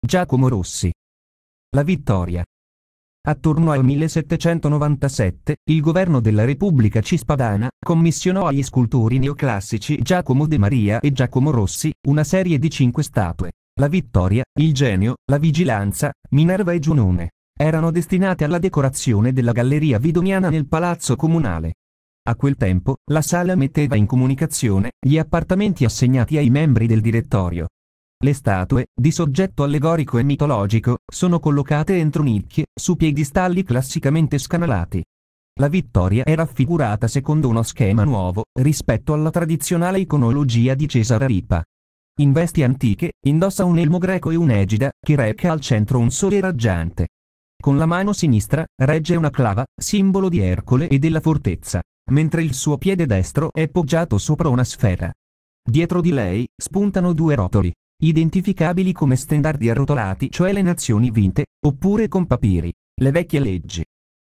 Giacomo Rossi. La vittoria. Attorno al 1797, il governo della Repubblica Cispadana commissionò agli scultori neoclassici Giacomo de Maria e Giacomo Rossi una serie di 5 statue. La Vittoria, il Genio, la Vigilanza, Minerva e Giunone. Erano destinate alla decorazione della galleria vidoniana nel palazzo comunale. A quel tempo, la sala metteva in comunicazione gli appartamenti assegnati ai membri del direttorio. Le statue, di soggetto allegorico e mitologico, sono collocate entro nicchie, su piedistalli classicamente scanalati. La Vittoria è raffigurata secondo uno schema nuovo, rispetto alla tradizionale iconologia di Cesare Ripa. In vesti antiche, indossa un elmo greco e un'egida, che reca al centro un sole raggiante. Con la mano sinistra, regge una clava, simbolo di Ercole e della fortezza, mentre il suo piede destro è poggiato sopra una sfera. Dietro di lei, spuntano 2 rotoli, identificabili come stendardi arrotolati, cioè le nazioni vinte, oppure con papiri, le vecchie leggi.